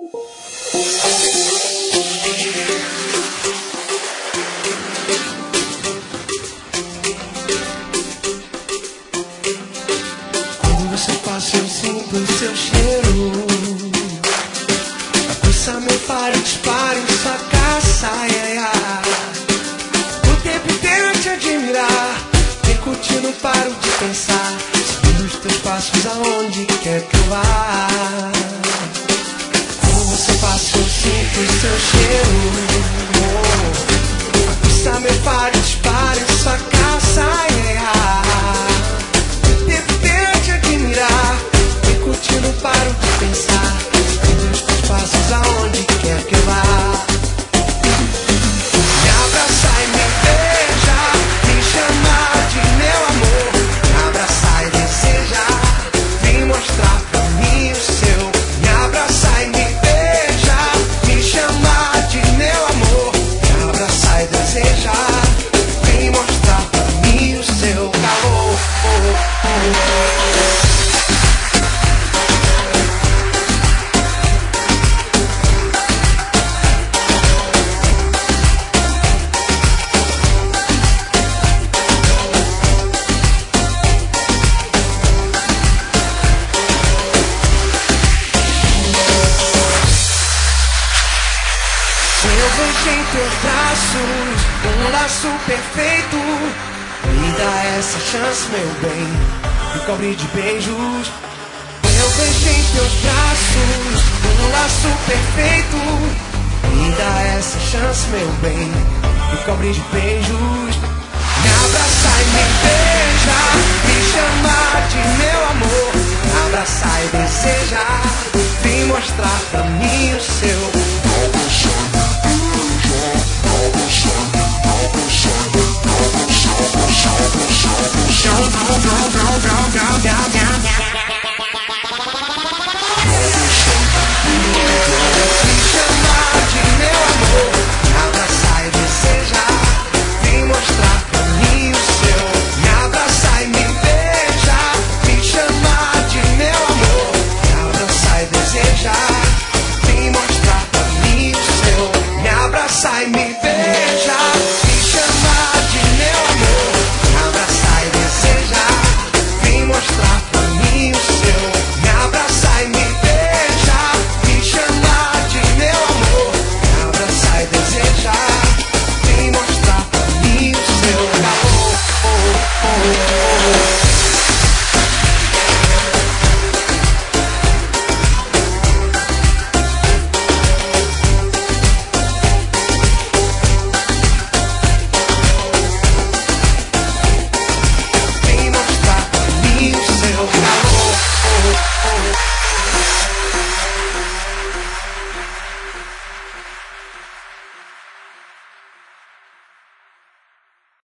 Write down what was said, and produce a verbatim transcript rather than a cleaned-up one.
Quando você passa eu sinto o seu cheiro. Aguça meu paro, disparo em sua caça, ai, ai, ai. O tempo inteiro eu te admirar, me curtir, não paro de pensar. Seguindo os teus passos aonde quer que eu vá. Quando você passa eu sinto o seu cheiro. Aguça meu paro, disparo em sua caça, ai, ai, ai. O tempo inteiro eu te admirar, me curtir, não paro de pensar. Seguindo os teus passos aonde quer que eu vá. Me abraçar e me beijar, me chamar de meu amor. Me abraçar e desejar, vem mostrar pra mim o seu. Me abraçar e me beijar, me chamar de meu amor. Me abraçar e desejar, vem mostrar pra mim o seu calor. Eu vejo em teus braços um laço perfeito. Me dá essa chance, meu bem, me cobre de beijos. Eu vejo em teus braços um laço perfeito. Me dá essa chance, meu bem, me cobre de beijos. Me abraçar e me beijar, me chamar de meu amor. Me abraçar e desejar, vem mostrar pra mim o seu. Me chamar de meu amor, me abraçar e desejar, vem mostrar pra mim o seu. Me abraçar e me beijar, me chamar de meu amor, me abraçar e desejar.